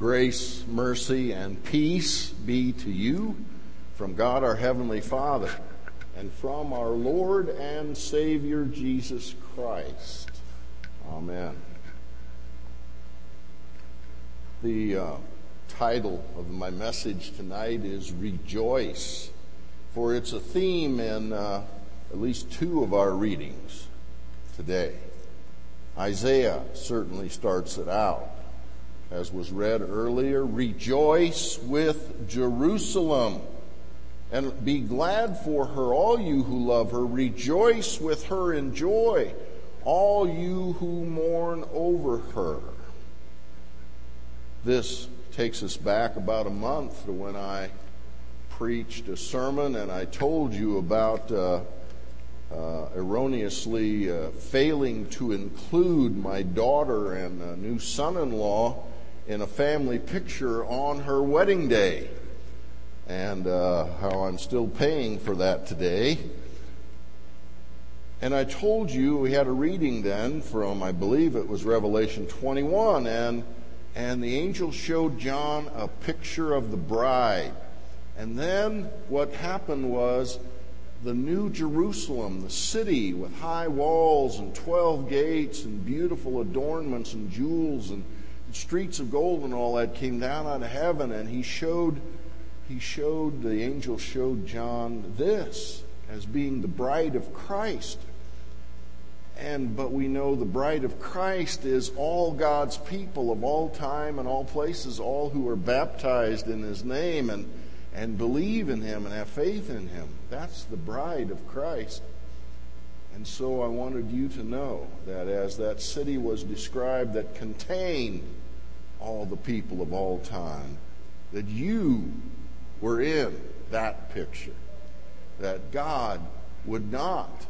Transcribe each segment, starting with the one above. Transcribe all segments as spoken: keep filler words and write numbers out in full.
Grace, mercy, and peace be to you from God our Heavenly Father and from our Lord and Savior Jesus Christ. Amen. The uh, title of my message tonight is Rejoice, for it's a theme in uh, at least two of our readings today. Isaiah certainly starts it out. As was read earlier, rejoice with Jerusalem and be glad for her, all you who love her. Rejoice with her in joy, all you who mourn over her. This takes us back about a month to when I preached a sermon and I told you about uh, uh, erroneously uh, failing to include my daughter and uh, new son-in-law in a family picture on her wedding day, and uh, how I'm still paying for that today. And I told you we had a reading then from, I believe it was Revelation twenty-one, and and the angel showed John a picture of the bride. And then what happened was the New Jerusalem, the city with high walls and twelve gates and beautiful adornments and jewels and streets of gold and all that, came down out of heaven, and he showed he showed the angel showed John this as being the bride of Christ. And but we know the bride of Christ is all God's people of all time and all places, all who are baptized in his name and and believe in him and have faith in him. That's the bride of Christ. And so I wanted you to know that as that city was described that contained all the people of all time, that you were in that picture, that God would not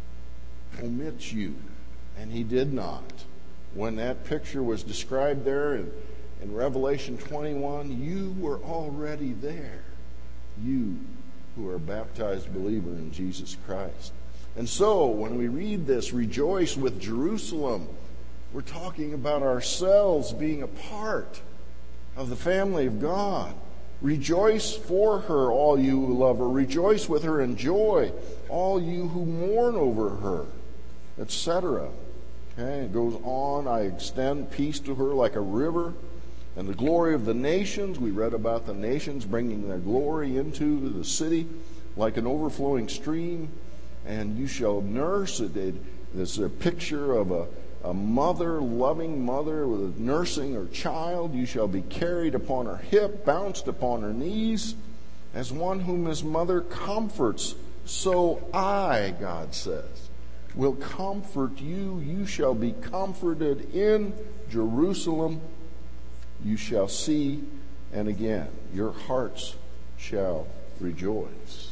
omit you, and he did not. When that picture was described there in, in Revelation twenty-one, you were already there, you who are a baptized believer in Jesus Christ. And so, when we read this, rejoice with Jerusalem, we're talking about ourselves being a part of the family of God. Rejoice for her, all you who love her. Rejoice with her in joy, all you who mourn over her, et cetera. Okay, it goes on. I extend peace to her like a river, and the glory of the nations. We read about the nations bringing their glory into the city like an overflowing stream. And you shall nurse it. There's a picture of a, a mother, loving mother, with nursing her child. You shall be carried upon her hip, bounced upon her knees, as one whom his mother comforts. So I, God says, will comfort you. You shall be comforted in Jerusalem. You shall see, and again, your hearts shall rejoice.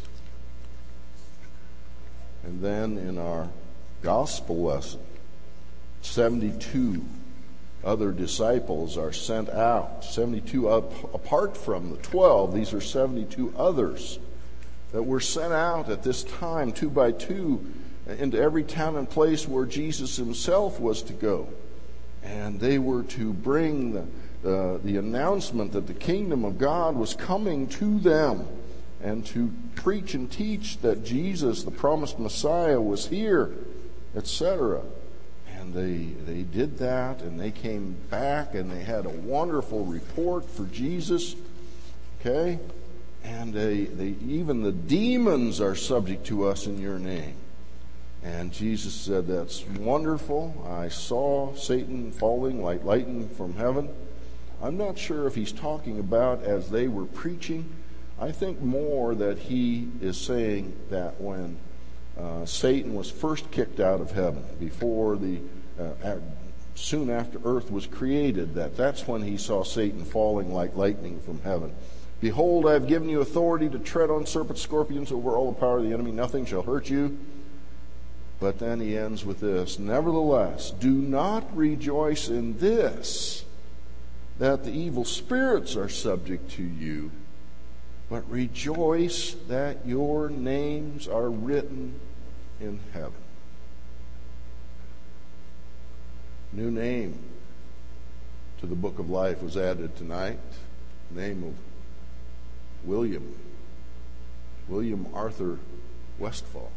And then in our gospel lesson, seventy-two other disciples are sent out. seventy-two up, apart from the twelve, these are seventy-two others that were sent out at this time, two by two, into every town and place where Jesus himself was to go. And they were to bring the, the, the announcement that the kingdom of God was coming to them, and to preach and teach that Jesus, the promised Messiah, was here, et cetera. And they they did that, and they came back, and they had a wonderful report for Jesus. Okay? And they, they even the demons are subject to us in your name. And Jesus said, that's wonderful. I saw Satan falling like lightning from heaven. I'm not sure if he's talking about as they were preaching. I think more that he is saying that when uh, Satan was first kicked out of heaven, before the uh, soon after earth was created, that that's when he saw Satan falling like lightning from heaven. Behold, I have given you authority to tread on serpents, scorpions, over all the power of the enemy. Nothing shall hurt you. But then he ends with this: nevertheless, do not rejoice in this, that the evil spirits are subject to you, but rejoice that your names are written in heaven. New name to the book of life was added tonight. The name of William. William Arthur Westfall.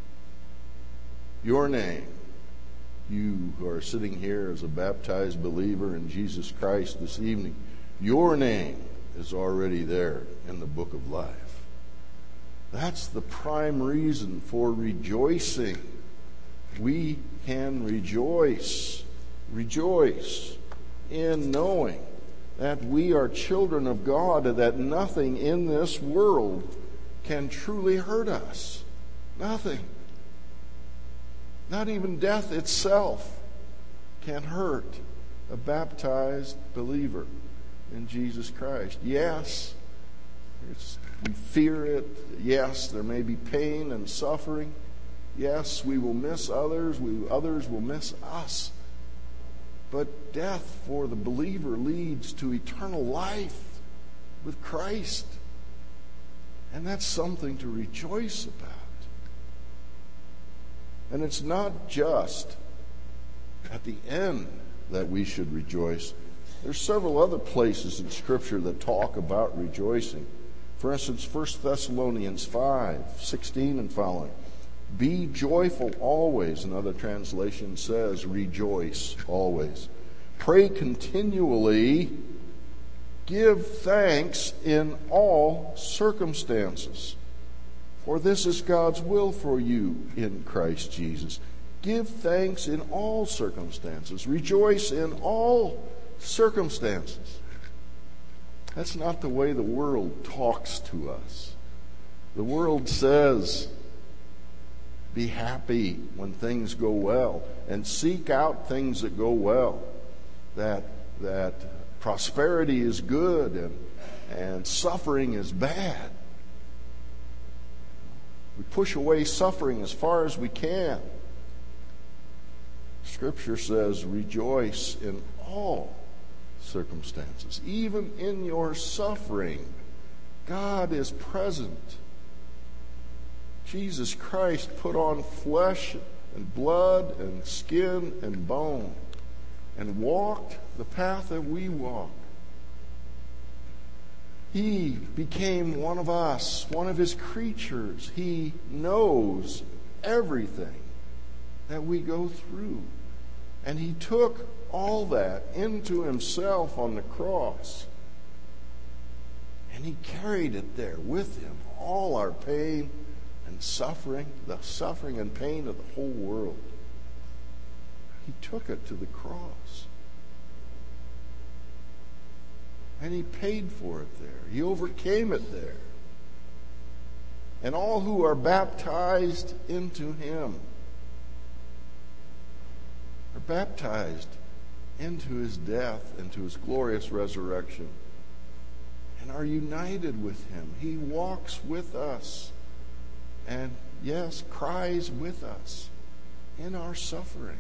Your name, you who are sitting here as a baptized believer in Jesus Christ this evening, your name is already there in the book of life. That's the prime reason for rejoicing. We can rejoice, rejoice in knowing that we are children of God and that nothing in this world can truly hurt us. Nothing. Not even death itself can hurt a baptized believer in Jesus Christ. Yes, it's, we fear it. Yes, there may be pain and suffering. Yes, we will miss others. We, others will miss us. But death for the believer leads to eternal life with Christ. And that's something to rejoice about. And it's not just at the end that we should rejoice. There's several other places in Scripture that talk about rejoicing. For instance, First Thessalonians five sixteen and following. Be joyful always. Another translation says, rejoice always. Pray continually. Give thanks in all circumstances. For this is God's will for you in Christ Jesus. Give thanks in all circumstances. Rejoice in all circumstances. That's not the way the world talks to us. The world says, be happy when things go well and seek out things that go well. That that prosperity is good and, and suffering is bad. We push away suffering as far as we can. Scripture says, rejoice in all circumstances. Even in your suffering, God is present. Jesus Christ put on flesh and blood and skin and bone and walked the path that we walk. He became one of us, one of his creatures. He knows everything that we go through. And he took all that into himself on the cross. And he carried it there with him, all our pain and suffering, the suffering and pain of the whole world. He took it to the cross. And he paid for it there. He overcame it there. And all who are baptized into him are baptized into his death, into his glorious resurrection, and are united with him. He walks with us and, yes, cries with us in our suffering.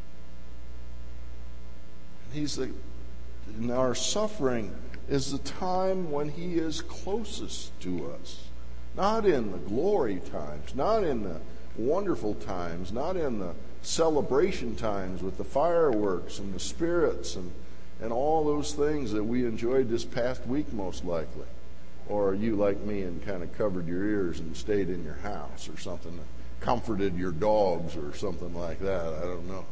And he's the, in our suffering is the time when he is closest to us. Not in the glory times, not in the wonderful times, not in the celebration times with the fireworks and the spirits and, and all those things that we enjoyed this past week most likely. Or you, like me, and kind of covered your ears and stayed in your house or something, comforted your dogs or something like that. I don't know.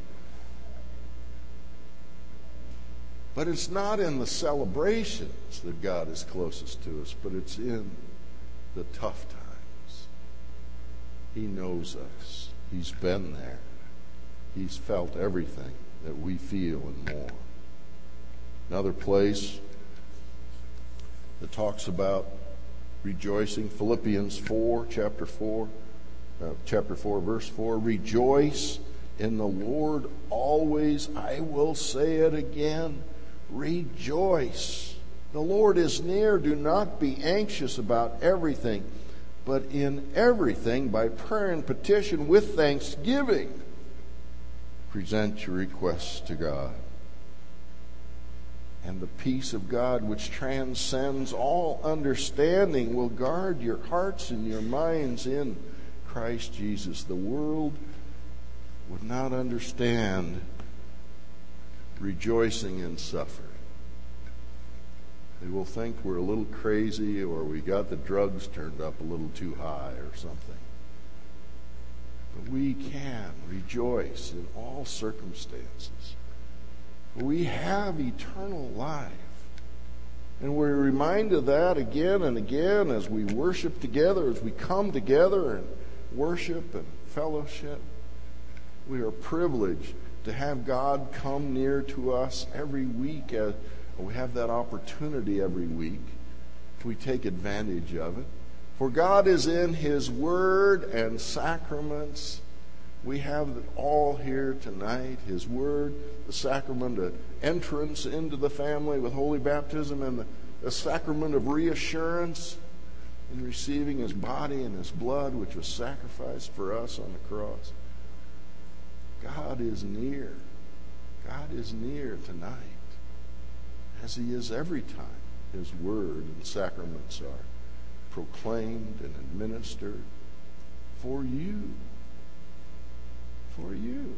But it's not in the celebrations that God is closest to us, but it's in the tough times. He knows us. He's been there. He's felt everything that we feel and more. Another place that talks about rejoicing, Philippians four, chapter four, uh, chapter four, verse four. Rejoice in the Lord always. I will say it again. Rejoice. The Lord is near. Do not be anxious about everything, but in everything, by prayer and petition with thanksgiving, present your requests to God. And the peace of God, which transcends all understanding, will guard your hearts and your minds in Christ Jesus. The world would not understand rejoicing in suffering. We will think we're a little crazy, or we got the drugs turned up a little too high or something. But we can rejoice in all circumstances. We have eternal life. And we're reminded of that again and again as we worship together, as we come together and worship and fellowship. We are privileged to have God come near to us every week. As we have that opportunity every week. We take advantage of it. For God is in His Word and sacraments. We have it all here tonight. His Word, the sacrament of entrance into the family with holy baptism, and the, the sacrament of reassurance in receiving His body and His blood, which was sacrificed for us on the cross. God is near. God is near tonight, as He is every time His Word and sacraments are proclaimed and administered for you. For you.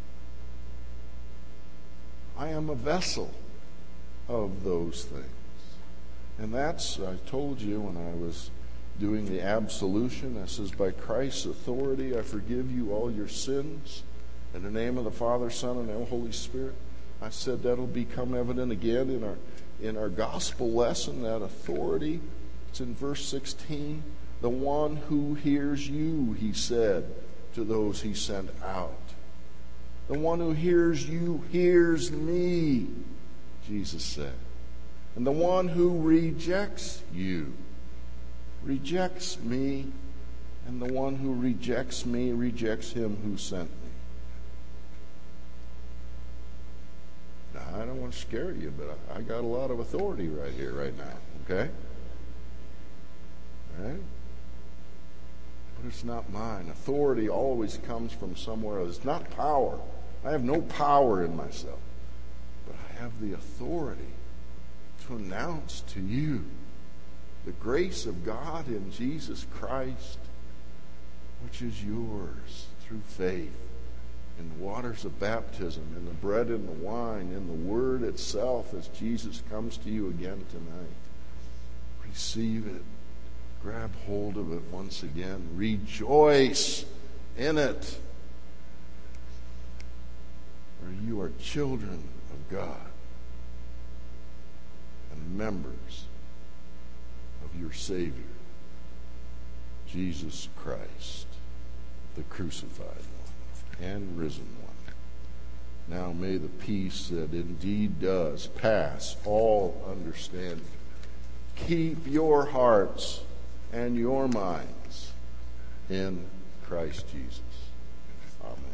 I am a vessel of those things. And that's, I told you when I was doing the absolution, that says, by Christ's authority I forgive you all your sins. In the name of the Father, Son, and the Holy Spirit. I said that'll become evident again in our in our gospel lesson, that authority. It's in verse sixteen. The one who hears you, He said to those He sent out. The one who hears you hears me, Jesus said. And the one who rejects you rejects me, and the one who rejects me rejects Him who sent me. Now, I don't want to scare you, but I got a lot of authority right here, right now, okay? All right? But it's not mine. Authority always comes from somewhere else. It's not power. I have no power in myself. But I have the authority to announce to you the grace of God in Jesus Christ, which is yours through faith in the waters of baptism, in the bread and the wine, in the Word itself as Jesus comes to you again tonight. Receive it. Grab hold of it once again. Rejoice in it. For you are children of God and members of your Savior, Jesus Christ, the crucified one and risen one. Now may the peace that indeed does pass all understanding keep your hearts and your minds in Christ Jesus. Amen.